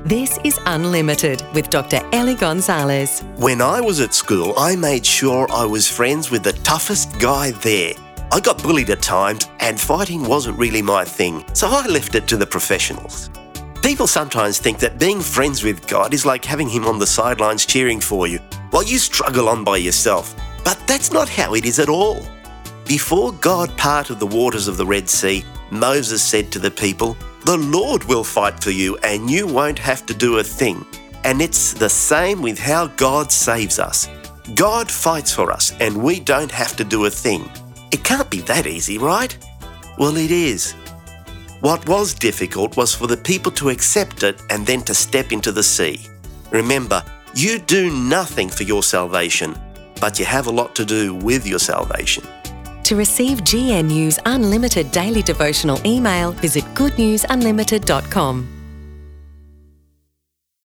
This is Unlimited with Dr. Ellie Gonzalez. When I was at school, I made sure I was friends with the toughest guy there. I got bullied at times and fighting wasn't really my thing, so I left it to the professionals. People sometimes think that being friends with God is like having him on the sidelines cheering for you while you struggle on by yourself. But that's not how it is at all. Before God parted the waters of the Red Sea, Moses said to the people, "The Lord will fight for you and you won't have to do a thing." And it's the same with how God saves us. God fights for us and we don't have to do a thing. It can't be that easy, right? Well, it is. What was difficult was for the people to accept it and then to step into the sea. Remember, you do nothing for your salvation, but you have a lot to do with your salvation. To receive GNU's Unlimited Daily Devotional email, visit goodnewsunlimited.com.